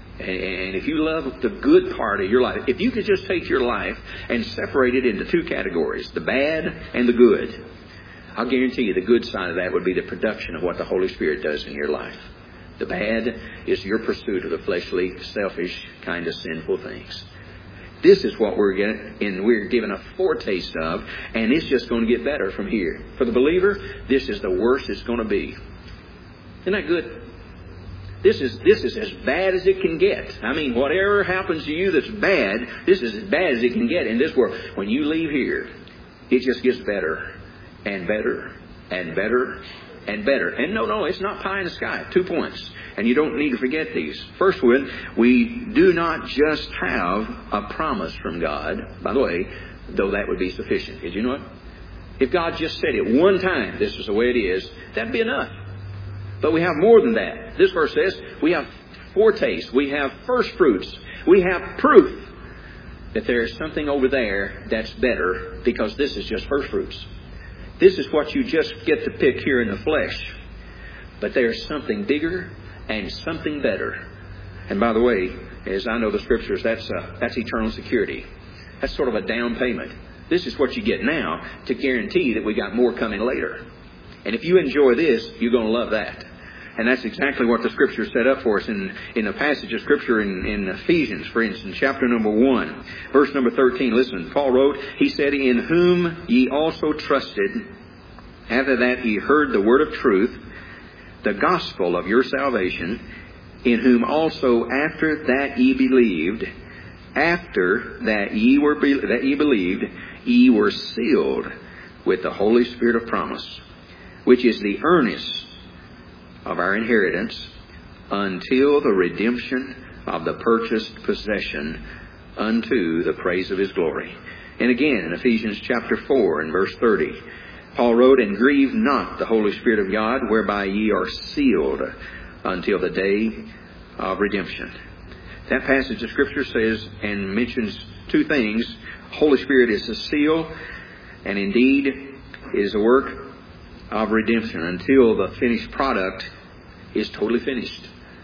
And if you love the good part of your life, if you could just take your life and separate it into two categories, the bad and the good, I'll guarantee you the good side of that would be the production of what the Holy Spirit does in your life. The bad is your pursuit of the fleshly, selfish, kind of sinful things. This is what we're getting, and we're given a foretaste of, and it's just going to get better from here. For the believer, this is the worst it's going to be. Isn't that good? This is this is as bad as it can get. I mean, whatever happens to you that's bad, this is as bad as it can get in this world. When you leave here, it just gets better and better and better and better. And no, no, it's not pie in the sky. Two points. And you don't need to forget these. First one, we do not just have a promise from God. By the way, though that would be sufficient. Did you know it? If God just said it one time, this is the way it is, that'd be enough. But we have more than that. This verse says we have foretaste. We have first fruits. We have proof that there is something over there that's better, because this is just first fruits. This is what you just get to pick here in the flesh. But there's something bigger and something better. And by the way, as I know the Scriptures, that's uh, that's eternal security. That's sort of a down payment. This is what you get now to guarantee that we got more coming later. And if you enjoy this, you're going to love that. And that's exactly what the Scripture set up for us in, in a passage of Scripture in, in Ephesians, for instance, chapter number one, verse number thirteen. Listen, Paul wrote, he said, in whom ye also trusted, after that ye heard the word of truth, the gospel of your salvation, in whom also after that ye believed, after that ye were be- that ye believed, ye were sealed with the Holy Spirit of promise, which is the earnest of our inheritance until the redemption of the purchased possession unto the praise of His glory. And again, in Ephesians chapter four and verse thirty, Paul wrote, And grieve not the Holy Spirit of God, whereby ye are sealed until the day of redemption. That passage of Scripture says and mentions two things. Holy Spirit is a seal, and indeed is a work of redemption until the finished product is totally finished.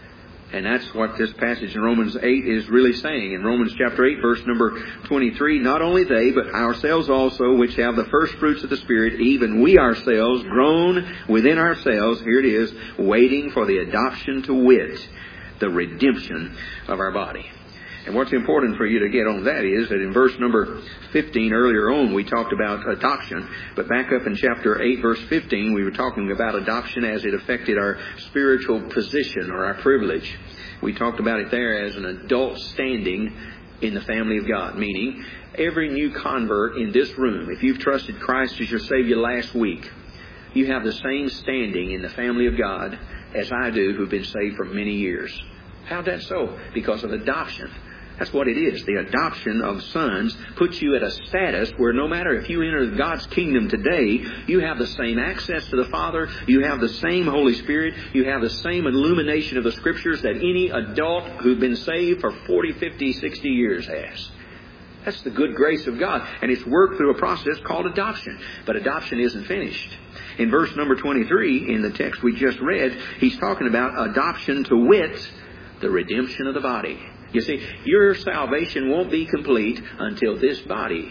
And that's what this passage in Romans eight is really saying. In Romans chapter eight, verse number twenty-three, Not only they, but ourselves also, which have the first fruits of the Spirit, even we ourselves, groan within ourselves, here it is, waiting for the adoption to wit, the redemption of our body. And what's important for you to get on that is that in verse number fifteen, earlier on, we talked about adoption. But back up in chapter eight, verse fifteen, we were talking about adoption as it affected our spiritual position or our privilege. We talked about it there as an adult standing in the family of God. Meaning, every new convert in this room, if you've trusted Christ as your Savior last week, you have the same standing in the family of God as I do, who've been saved for many years. How's that so? Because of adoption. That's what it is. The adoption of sons puts you at a status where no matter if you enter God's kingdom today, you have the same access to the Father, you have the same Holy Spirit, you have the same illumination of the Scriptures that any adult who's been saved for forty, fifty, sixty years has. That's the good grace of God. And it's worked through a process called adoption. But adoption isn't finished. In verse number twenty-three, in the text we just read, he's talking about adoption to wit, the redemption of the body. You see, your salvation won't be complete until this body,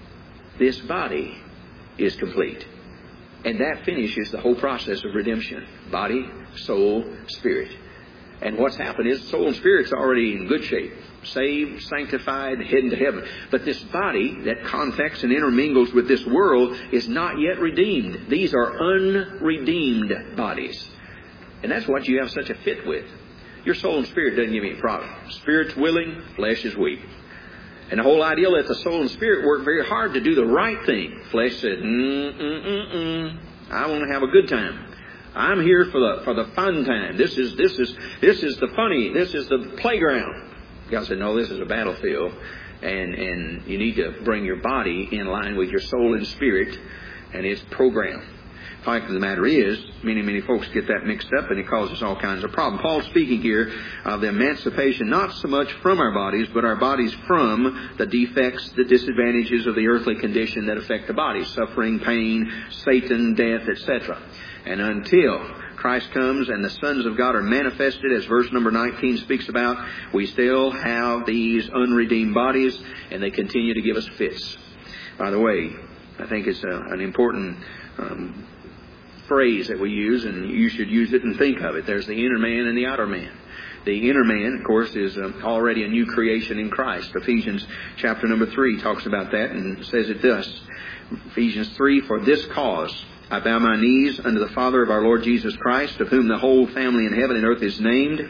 this body is complete. And that finishes the whole process of redemption. Body, soul, spirit. And what's happened is soul and spirit's already in good shape. Saved, sanctified, heading to heaven. But this body that contacts and intermingles with this world is not yet redeemed. These are unredeemed bodies. And that's what you have such a fit with. Your soul and spirit doesn't give you any problem. Spirit's willing, flesh is weak. And the whole idea that the soul and spirit work very hard to do the right thing. Flesh said, mm, mm, mm, mm. I want to have a good time. I'm here for the for the fun time. This is this is this is the funny. This is the playground. God said, no, this is a battlefield, and and you need to bring your body in line with your soul and spirit, and its program. The fact of the matter is, many, many folks get that mixed up, and it causes all kinds of problems. Paul's speaking here of the emancipation, not so much from our bodies, but our bodies from the defects, the disadvantages of the earthly condition that affect the body. Suffering, pain, Satan, death, et cetera. And until Christ comes and the sons of God are manifested, as verse number nineteen speaks about, we still have these unredeemed bodies, and they continue to give us fits. By the way, I think it's a, an important um, phrase that we use, and you should use it and think of it. There's the inner man and the outer man. The inner man, of course, is um, already a new creation in Christ. Ephesians chapter number three talks about that and says it thus. Ephesians three, For this cause I bow my knees unto the Father of our Lord Jesus Christ, of whom the whole family in heaven and earth is named,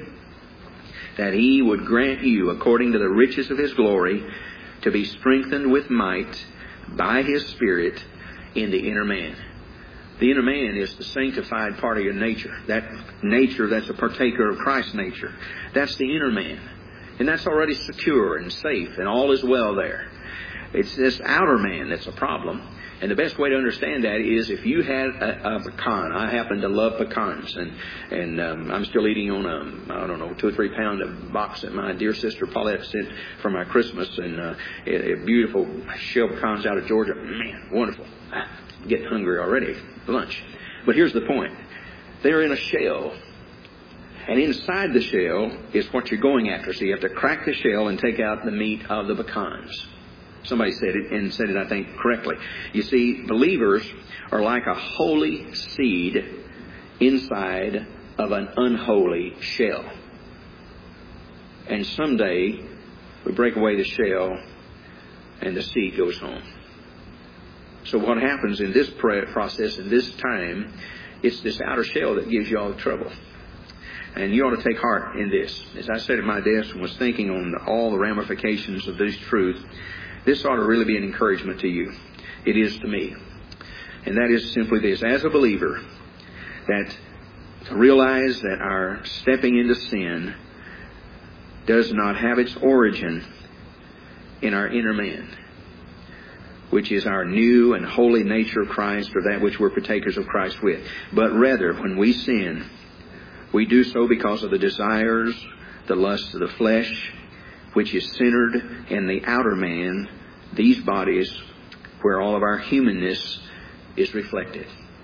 that He would grant you, according to the riches of His glory, to be strengthened with might by His Spirit in the inner man. The inner man is the sanctified part of your nature. That nature that's a partaker of Christ's nature. That's the inner man. And that's already secure and safe, and all is well there. It's this outer man that's a problem. And the best way to understand that is if you had a, a pecan. I happen to love pecans, and and um, I'm still eating on a I don't know two or three pound of box that my dear sister Paulette sent for my Christmas, and uh, a, a beautiful shell pecans out of Georgia. Man, wonderful! I'm getting hungry already for lunch. But here's the point: they're in a shell, and inside the shell is what you're going after. So you have to crack the shell and take out the meat of the pecans. Somebody said it, and said it, I think, correctly. You see, believers are like a holy seed inside of an unholy shell. And someday, we break away the shell, and the seed goes home. So what happens in this process, in this time, it's this outer shell that gives you all the trouble. And you ought to take heart in this. As I sat at my desk and was thinking on all the ramifications of this truth, this ought to really be an encouragement to you. It is to me. And that is simply this. As a believer, that to realize that our stepping into sin does not have its origin in our inner man, which is our new and holy nature of Christ, or that which we're partakers of Christ with. But rather, when we sin, we do so because of the desires, the lusts of the flesh, which is centered in the outer man, these bodies, where all of our humanness is reflected.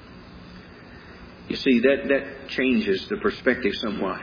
You see, that, that changes the perspective somewhat.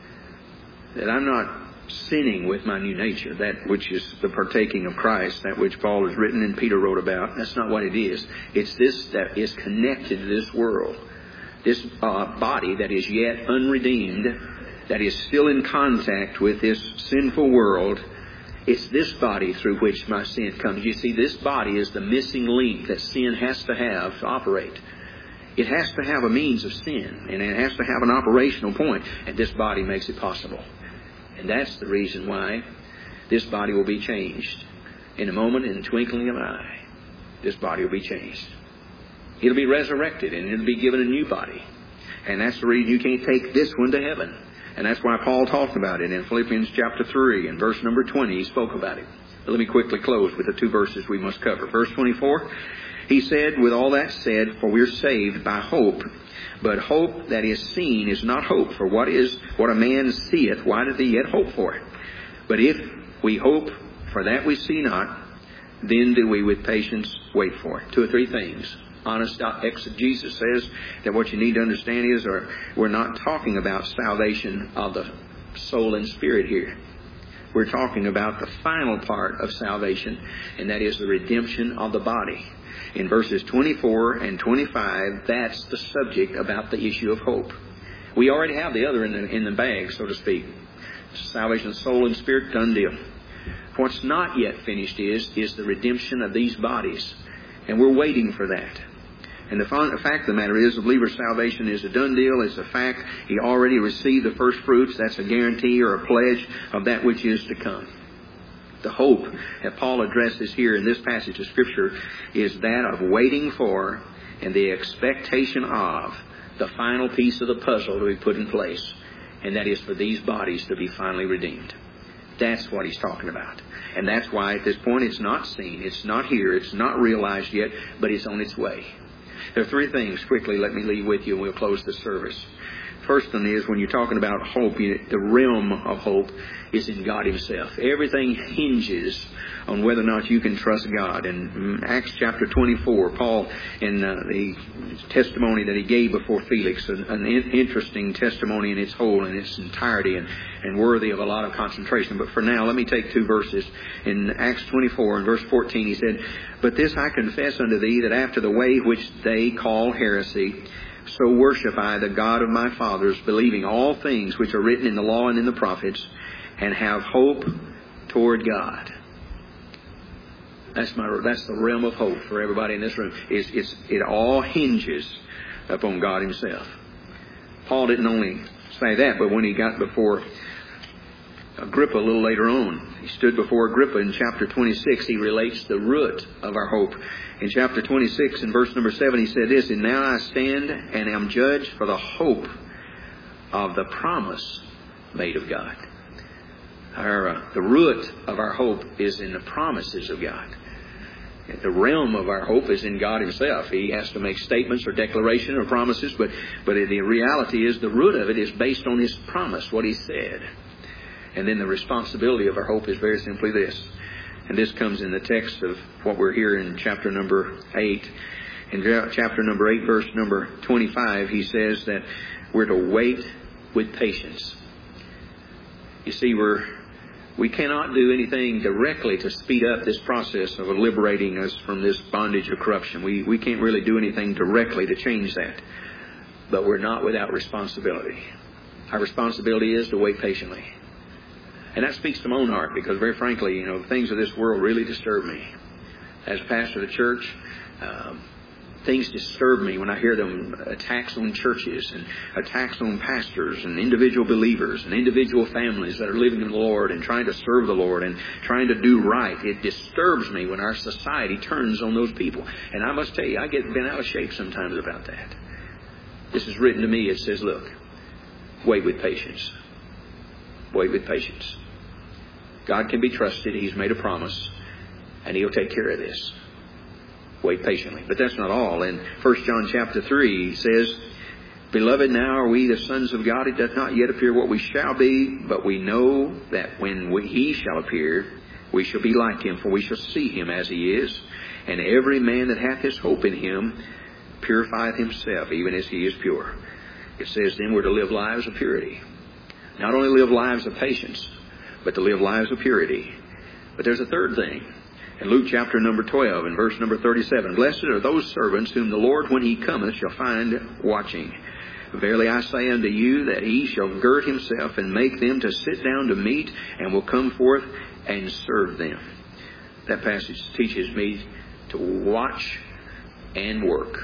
That I'm not sinning with my new nature, that which is the partaking of Christ, that which Paul has written and Peter wrote about. That's not what it is. It's this that is connected to this world. This uh, body that is yet unredeemed, that is still in contact with this sinful world. It's this body through which my sin comes. You see, this body is the missing link that sin has to have to operate. It has to have a means of sin, and it has to have an operational point, and this body makes it possible. And that's the reason why this body will be changed. In a moment, in the twinkling of an eye, this body will be changed. It'll be resurrected, and it'll be given a new body. And that's the reason you can't take this one to heaven. And that's why Paul talked about it in Philippians chapter three and verse number twenty. He spoke about it. But let me quickly close with the two verses we must cover. Verse twenty-four, he said, with all that said, for we're saved by hope. But hope that is seen is not hope. For what is what a man seeth, why doth he yet hope for it? But if we hope for that we see not, then do we with patience wait for it. Two or three things. Honest exegesis says that what you need to understand is or we're not talking about salvation of the soul and spirit here. We're talking about the final part of salvation, and that is the redemption of the body. In verses twenty-four and twenty-five, that's the subject about the issue of hope. We already have the other in the, in the bag, so to speak. Salvation of soul and spirit, done deal. What's not yet finished is, is the redemption of these bodies. And we're waiting for that. And the fact of the matter is, the believer's salvation is a done deal. It's a fact. He already received the first fruits. That's a guarantee or a pledge of that which is to come. The hope that Paul addresses here in this passage of Scripture is that of waiting for and the expectation of the final piece of the puzzle to be put in place. And that is for these bodies to be finally redeemed. That's what he's talking about. And that's why at this point it's not seen, it's not here, it's not realized yet, but it's on its way. There are three things, quickly, let me leave with you and we'll close the service. First one is, when you're talking about hope, the realm of hope is in God Himself. Everything hinges on whether or not you can trust God. In Acts chapter twenty-four, Paul, in uh, the testimony that he gave before Felix, an, an in- interesting testimony in its whole, in its entirety, and, and worthy of a lot of concentration. But for now, let me take two verses. In Acts twenty-four and verse fourteen, he said, but this I confess unto thee, that after the way which they call heresy, so worship I the God of my fathers, believing all things which are written in the law and in the prophets, and have hope toward God. That's my. That's the realm of hope for everybody in this room. It's, it's, it all hinges upon God Himself. Paul didn't only say that, but when he got before Agrippa a little later on, he stood before Agrippa in chapter twenty-six. He relates the root of our hope. In chapter twenty-six, in verse number seven, he said this, and now I stand and am judged for the hope of the promise made of God. Our, uh, the root of our hope is in the promises of God. The realm of our hope is in God Himself. He has to make statements or declaration or promises, but, but the reality is the root of it is based on His promise, what He said. And then the responsibility of our hope is very simply this. And this comes in the text of what we're hearing in chapter number eight. In chapter number eight, verse number twenty-five, he says that we're to wait with patience. You see, we're, we cannot do anything directly to speed up this process of liberating us from this bondage of corruption. We, we can't really do anything directly to change that. But we're not without responsibility. Our responsibility is to wait patiently. And that speaks to my own heart, because very frankly, you know, things of this world really disturb me. As a pastor of the church, um, Things disturb me when I hear them attacks on churches and attacks on pastors and individual believers and individual families that are living in the Lord and trying to serve the Lord and trying to do right. It disturbs me when our society turns on those people. And I must tell you, I get bent out of shape sometimes about that. This is written to me. It says, look, wait with patience. Wait with patience. God can be trusted. He's made a promise. And He'll take care of this. Wait patiently. But that's not all. In First John chapter three, he says, Beloved, now are we the sons of God. It doth not yet appear what we shall be, but we know that when we, He shall appear, we shall be like Him, for we shall see Him as He is. And every man that hath his hope in Him purifieth himself, even as he is pure. It says then we're to live lives of purity. Not only live lives of patience, but to live lives of purity. But there's a third thing. In Luke chapter number twelve, in verse number thirty-seven, Blessed are those servants whom the Lord, when He cometh, shall find watching. Verily I say unto you, that He shall gird Himself and make them to sit down to meat, and will come forth and serve them. That passage teaches me to watch and work.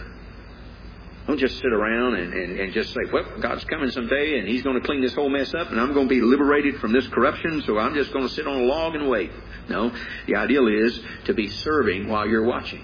Don't just sit around and, and, and just say, well, God's coming someday and He's going to clean this whole mess up and I'm going to be liberated from this corruption, so I'm just going to sit on a log and wait. No, the ideal is to be serving while you're watching.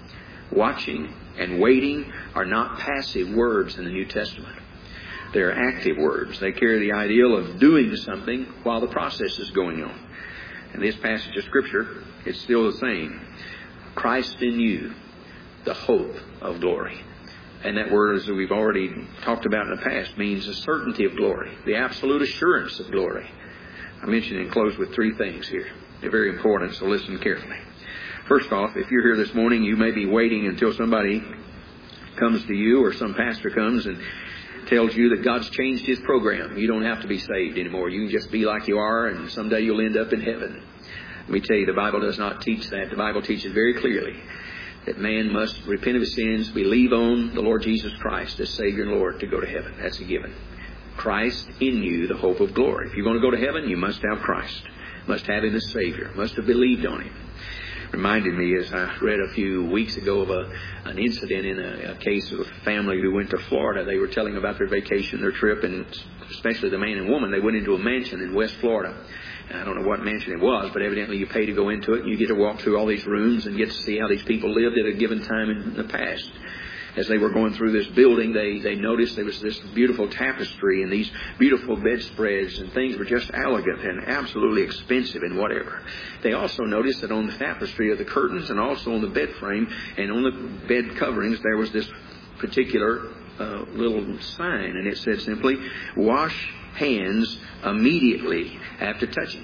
Watching and waiting are not passive words in the New Testament. They're active words. They carry the ideal of doing something while the process is going on. In this passage of Scripture, it's still the same. Christ in you, the hope of glory. And that word, as we've already talked about in the past, means the certainty of glory, the absolute assurance of glory. I mentioned and close with three things here. They're very important, so listen carefully. First off, if you're here this morning, you may be waiting until somebody comes to you or some pastor comes and tells you that God's changed His program. You don't have to be saved anymore. You can just be like you are, and someday you'll end up in heaven. Let me tell you, the Bible does not teach that. The Bible teaches very clearly that man must repent of his sins, believe on the Lord Jesus Christ as Savior and Lord to go to heaven. That's a given. Christ in you, the hope of glory. If you're going to go to heaven, you must have Christ. Must have Him as Savior. Must have believed on Him. Reminded me, as I read a few weeks ago, of a, an incident in a, a case of a family who went to Florida. They were telling about their vacation, their trip, and especially the man and woman. They went into a mansion in West Florida. And I don't know what mansion it was, but evidently you pay to go into it, and you get to walk through all these rooms and get to see how these people lived at a given time in the past. As they were going through this building, they, they noticed there was this beautiful tapestry and these beautiful bedspreads, and things were just elegant and absolutely expensive and whatever. They also noticed that on the tapestry of the curtains and also on the bed frame and on the bed coverings, there was this particular uh, little sign, and it said simply, wash hands immediately after touching.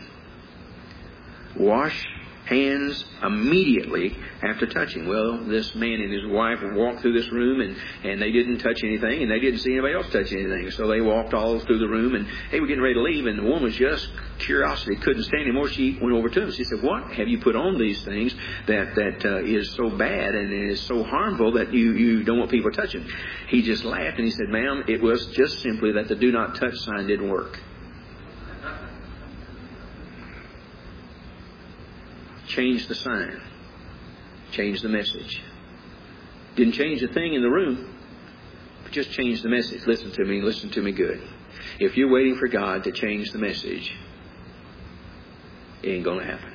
Wash hands immediately after touching. Well, this man and his wife walked through this room, and, and they didn't touch anything, and they didn't see anybody else touch anything. So they walked all through the room, and they were getting ready to leave, and the woman just, curiosity, couldn't stand anymore. She went over to him. She said, what have you put on these things that, that uh, is so bad and is so harmful that you, you don't want people touching? He just laughed, and he said, ma'am, it was just simply that the do not touch sign didn't work. Change the sign. Change the message. Didn't change a thing in the room, but just change the message. Listen to me. Listen to me good. If you're waiting for God to change the message, it ain't going to happen.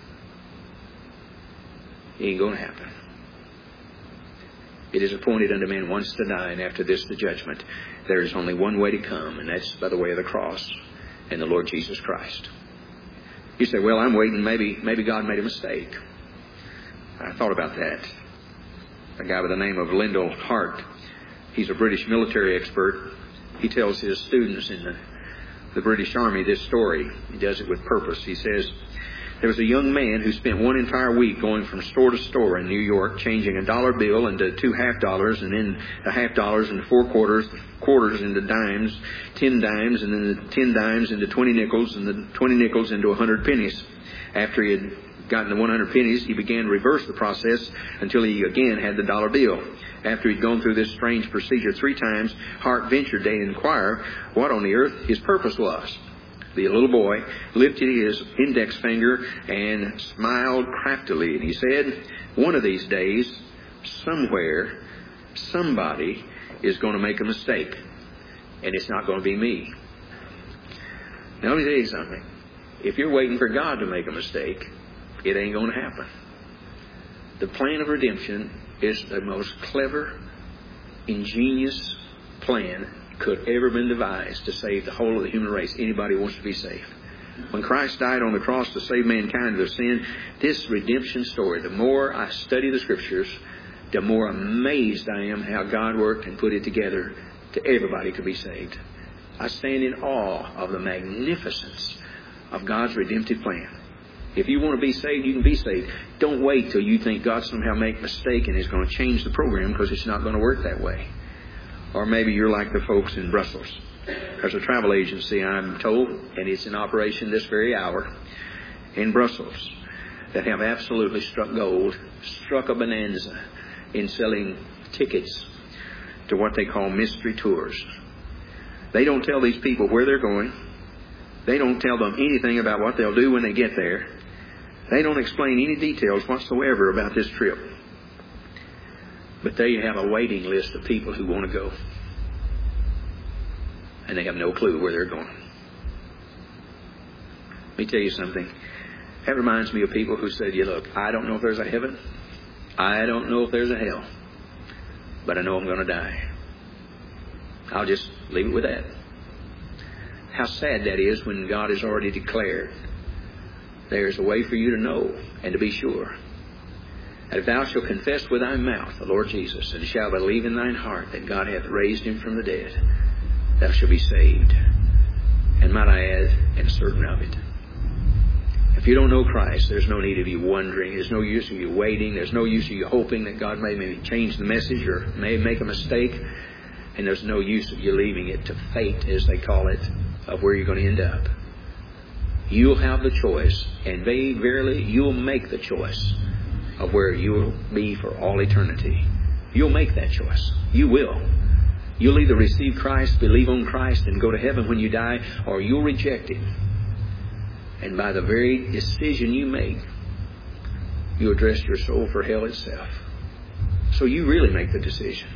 It ain't going to happen. It is appointed unto man once to die, and after this the judgment. There is only one way to come, and that's by the way of the cross and the Lord Jesus Christ. You say, well, I'm waiting. Maybe maybe God made a mistake. I thought about that. A guy by the name of Lyndall Hart. He's a British military expert. He tells his students in the, the British Army this story. He does it with purpose. He says, there was a young man who spent one entire week going from store to store in New York, changing a dollar bill into two half dollars, and then the half dollars into four quarters, the quarters into dimes, ten dimes, and then the ten dimes into twenty nickels, and the twenty nickels into a hundred pennies. After he had gotten the one hundred pennies, he began to reverse the process until he again had the dollar bill. After he'd gone through this strange procedure three times, Hart ventured to inquire what on the earth his purpose was. The little boy lifted his index finger and smiled craftily, and he said, one of these days, somewhere, somebody is going to make a mistake, and it's not going to be me. Now, let me tell you something. If you're waiting for God to make a mistake, it ain't going to happen. The plan of redemption is the most clever, ingenious plan could ever been devised to save the whole of the human race. Anybody wants to be saved. When Christ died on the cross to save mankind of their sin, this redemption story, the more I study the Scriptures, the more amazed I am how God worked and put it together to everybody could be saved. I stand in awe of the magnificence of God's redemptive plan. If you want to be saved, you can be saved. Don't wait till you think God somehow made a mistake and is going to change the program, because it's not going to work that way. Or maybe you're like the folks in Brussels. There's a travel agency, I'm told, and it's in operation this very hour in Brussels, that have absolutely struck gold, struck a bonanza in selling tickets to what they call mystery tours. They don't tell these people where they're going. They don't tell them anything about what they'll do when they get there. They don't explain any details whatsoever about this trip. But they have a waiting list of people who want to go. And they have no clue where they're going. Let me tell you something. That reminds me of people who said, "You look, I don't know if there's a heaven. I don't know if there's a hell. But I know I'm going to die." I'll just leave it with that. How sad that is when God has already declared there's a way for you to know and to be sure. And if thou shalt confess with thy mouth the Lord Jesus, and shalt believe in thine heart that God hath raised him from the dead, thou shalt be saved. And might I add, and certain of it. If you don't know Christ, there's no need of you wondering. There's no use of you waiting. There's no use of you hoping that God may maybe change the message or may make a mistake. And there's no use of you leaving it to fate, as they call it, of where you're going to end up. You'll have the choice, and very verily, you'll make the choice of where you'll be for all eternity. You'll make that choice. You will. You'll either receive Christ, believe on Christ, and go to heaven when you die, or you'll reject Him. And by the very decision you make, you address your soul for hell itself. So you really make the decision.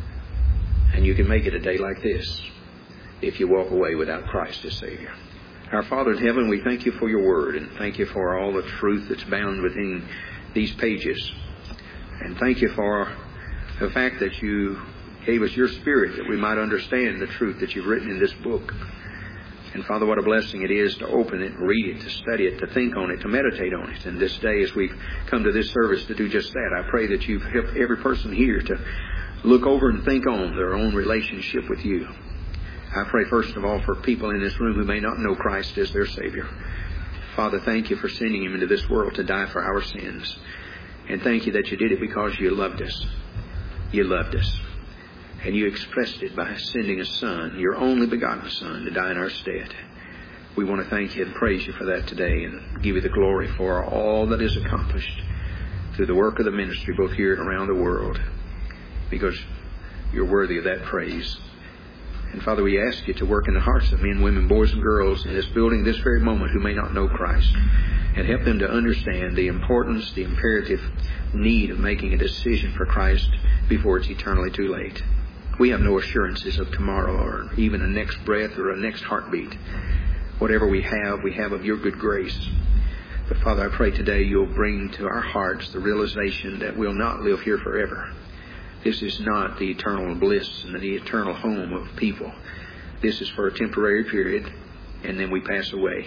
And you can make it a day like this if you walk away without Christ as Savior. Our Father in heaven, we thank you for your word, and thank you for all the truth that's bound within these pages. And thank you for the fact that you gave us your Spirit that we might understand the truth that you've written in this book. And Father, what a blessing it is to open it, read it, to study it, to think on it, to meditate on it. And this day, as we've come to this service to do just that, I pray that you've helped every person here to look over and think on their own relationship with you. I pray first of all for people in this room who may not know Christ as their Savior. Father, thank you for sending Him into this world to die for our sins. And thank you that you did it because you loved us. You loved us. And you expressed it by sending a Son, your only begotten Son, to die in our stead. We want to thank you and praise you for that today, and give you the glory for all that is accomplished through the work of the ministry, both here and around the world, because you're worthy of that praise. And Father, we ask you to work in the hearts of men, women, boys, and girls in this building this very moment who may not know Christ, and help them to understand the importance, the imperative need of making a decision for Christ before it's eternally too late. We have no assurances of tomorrow or even a next breath or a next heartbeat. Whatever we have, we have of your good grace. But Father, I pray today you'll bring to our hearts the realization that we'll not live here forever. This is not the eternal bliss and the eternal home of people. This is for a temporary period, and then we pass away.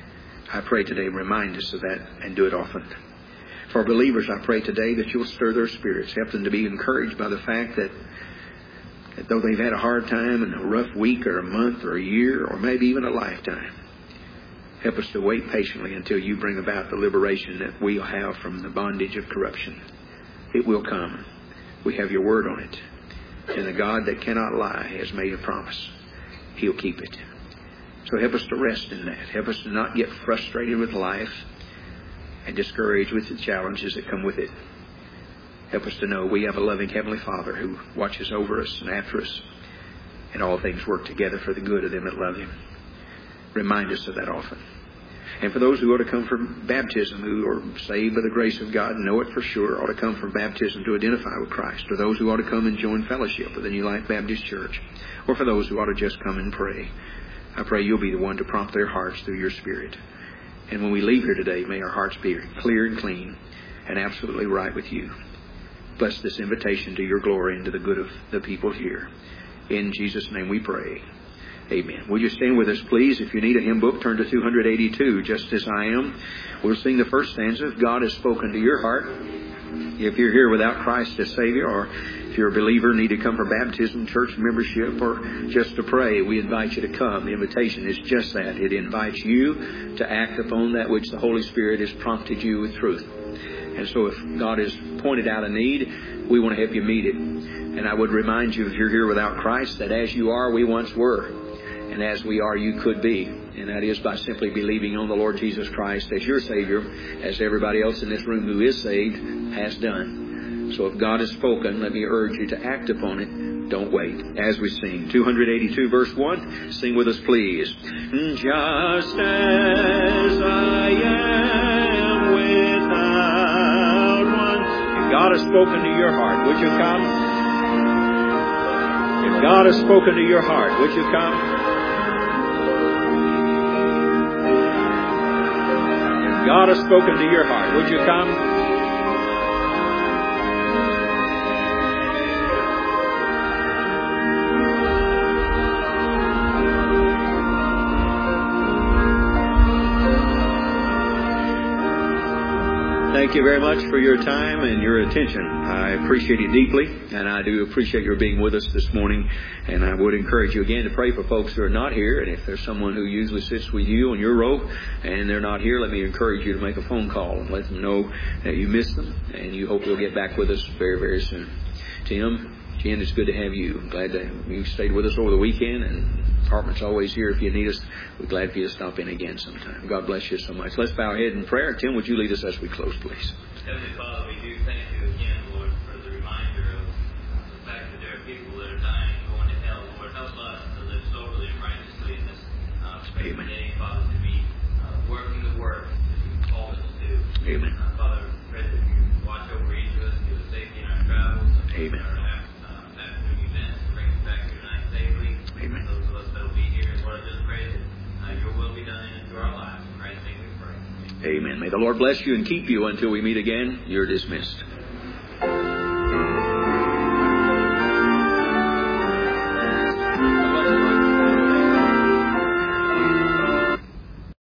I pray today, remind us of that and do it often. For believers, I pray today that you'll stir their spirits, help them to be encouraged by the fact that, that though they've had a hard time and a rough week or a month or a year or maybe even a lifetime, help us to wait patiently until you bring about the liberation that we'll have from the bondage of corruption. It will come. We have your word on it. And the God that cannot lie has made a promise. He'll keep it. So help us to rest in that. Help us to not get frustrated with life and discouraged with the challenges that come with it. Help us to know we have a loving Heavenly Father who watches over us and after us, and all things work together for the good of them that love Him. Remind us of that often. And for those who ought to come for baptism, who are saved by the grace of God and know it for sure, ought to come for baptism to identify with Christ. Or those who ought to come and join fellowship with the New Life Baptist Church. Or for those who ought to just come and pray. I pray you'll be the one to prompt their hearts through your Spirit. And when we leave here today, may our hearts be clear and clean and absolutely right with you. Bless this invitation to your glory and to the good of the people here. In Jesus' name we pray. Amen. Will you stand with us, please? If you need a hymn book, turn to two eighty-two, Just As I Am. We'll sing the first stanza, If God Has Spoken to Your Heart. If you're here without Christ as Savior, or if you're a believer, need to come for baptism, church membership, or just to pray, we invite you to come. The invitation is just that. It invites you to act upon that which the Holy Spirit has prompted you with truth. And so if God has pointed out a need, we want to help you meet it. And I would remind you, if you're here without Christ, that as you are, we once were. And as we are, you could be. And that is by simply believing on the Lord Jesus Christ as your Savior, as everybody else in this room who is saved has done. So if God has spoken, let me urge you to act upon it. Don't wait. As we sing, two eighty-two verse one, sing with us, please. Just as I am without one. If God has spoken to your heart, would you come? If God has spoken to your heart, would you come? God has spoken to your heart. Would you come? Thank you very much for your time and your attention. I appreciate it deeply, and I do appreciate your being with us this morning. And I would encourage you again to pray for folks who are not here. And if there's someone who usually sits with you on your row and they're not here, let me encourage you to make a phone call and let them know that you miss them, and you hope you'll get back with us very, very soon. Tim, Jen, it's good to have you. I'm glad that you stayed with us over the weekend, and apartment's always here if you need us. We're glad for you to stop in again sometime. God bless you so much. Let's bow our head in prayer. Tim, would you lead us as we close, please? Heavenly Father, we do thank you again, Lord, for the reminder of the fact that there are people that are dying and going to hell. Lord, help us to live soberly and righteously in this uh, space today, Father, to be uh, working the work that you've called us to do. Amen. Uh, Father, pray that you watch over each of us, give us safety in our travels. Amen. Our uh, afternoon events, bring us back here tonight safely. Amen. Those of us that will be here, Lord, I just pray that uh, your will be done into our lives. In Christ's name we pray. Amen. May the Lord bless you and keep you until we meet again. You're dismissed.